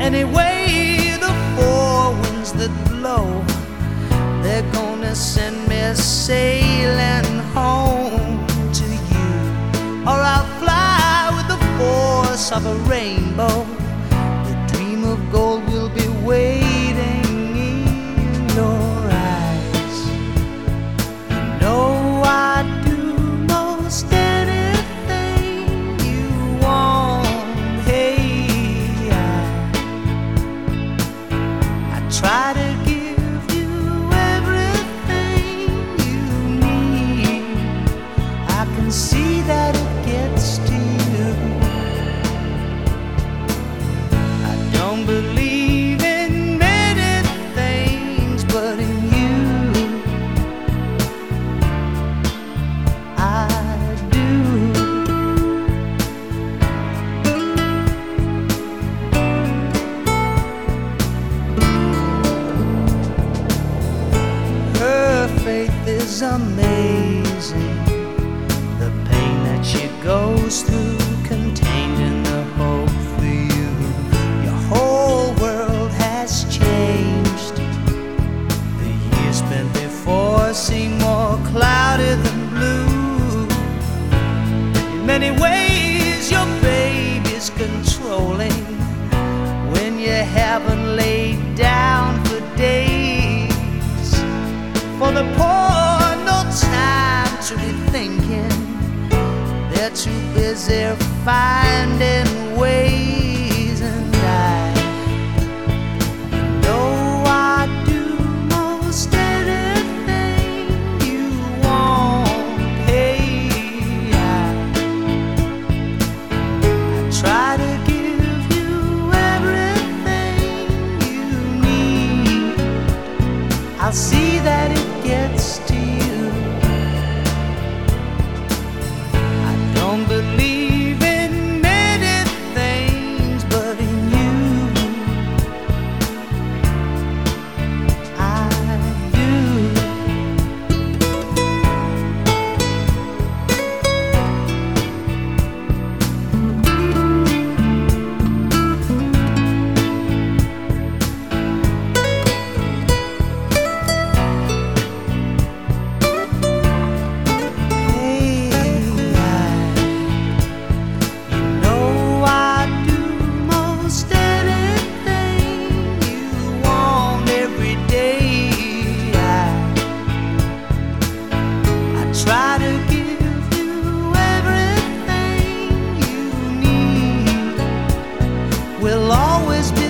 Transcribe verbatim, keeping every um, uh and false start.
Anyway, the four winds that blow, they're gonna send me sailing home to you. Or I'll fly with the force of a rainbow. The dream of gold will be waiting in your eyes. You know I'd do most anything you want. Hey, I, I try to give you everything you need. I can see that it gets to you. I don't believe in many things, but in you I do. Her faith is amazing. The pain that she goes through, contained in the hope for you. Your whole world has changed. The years spent before seem more cloudy than blue. In many ways, your baby's controlling when you haven't laid down for days. For the poor, no time to be thinking. They're too busy finding ways, and I know I'd do most anything you want. Hey, I, I try to give you everything you need. I'll see that it gets to you. I don't believe in many things, but in you I do. Try to give you everything you need. We'll always be